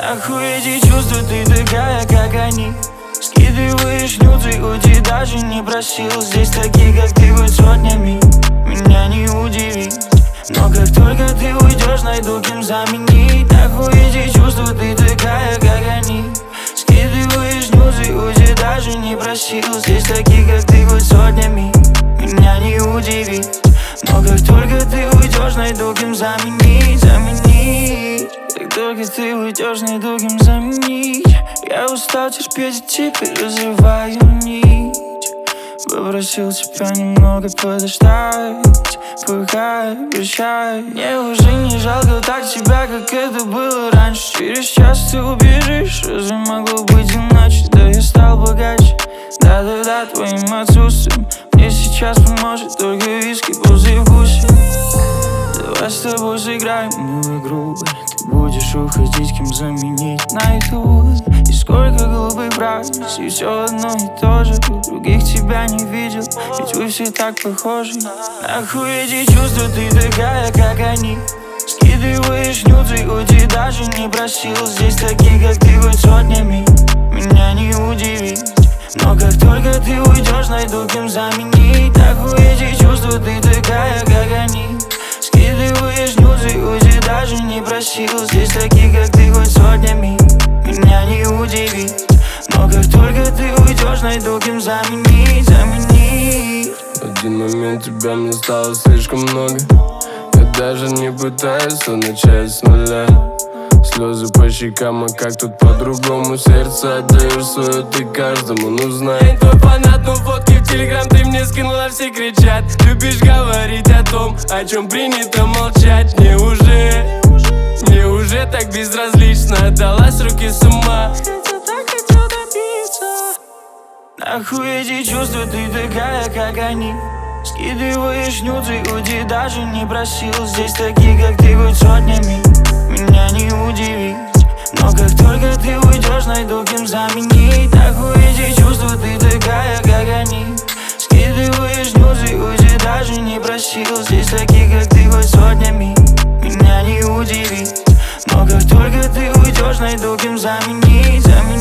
Нахуй эти чувства, ты такая, как они. Скидываешь нюцы, уйти даже не просил. Здесь такие, как ты, хоть сотнями меня не удивить. Но как только ты уйдешь, найду кем заменить. Нахуй эти чувства, ты такая, как они. Скидываешь нюцы, уйти даже не просил. Здесь такие, как ты, хоть сотнями меня не удивить. Но как только ты уйдешь, найду кем заменить. Как только ты уйдешь, найду кем заменить. Я устал терпеть, и теперь разрываю нить. Попросил тебя немного подождать. Пыхай, прощай. Мне уже не жалко так тебя, как это было раньше. Через час ты убежишь, разве могло быть иначе? Да я стал богаче, да-да-да, твоим отсутствием мне сейчас поможет только виски послевкусие. Давай с тобой сыграем в игру. Ты будешь уходить, кем заменить найду. И сколько глупых фраз, и все одно и то же. Других тебя не видел, ведь вы все так похожи. Нахуй эти чувства, ты такая, как они. Скидываешь нюцы, уйти даже не просил. Здесь такие, как ты, хоть сотнями меня не удивить. Но как только ты уйдешь, найду кем заменить. Нахуй эти чувства, ты такая, как они. Скидываешь нюцы, уйти даже не просил. Здесь такие, как ты, хоть сотнями меня не удивить. Но как только ты уйдешь, найду кем заменить. В один момент тебя мне стало слишком много. Я даже не пытаюсь начать с нуля. Слезы по щекам, а как тут по-другому? Сердце отдаешь свое ты каждому, ну знай. Я твой фанат, но фотки в телеграм ты мне скинула, все кричат. Любишь говорить о том, о чем принято молчать. Мне уже так безразлично, отдалась руки с ума. Хотя так хотел добиться. Нахуй эти чувства, ты такая, как они. Скидываешь нюцы, уйти даже не просил. Здесь такие, как ты, хоть сотнями меня не удивить. Но как только ты уйдешь, найду кем заменить. Нахуй эти чувства, ты такая, как они. Скидываешь нюцы, уйти даже не просил. Здесь такие, как ты, хоть сотнями меня не удивить. Но как только ты уйдешь, найду кем заменить.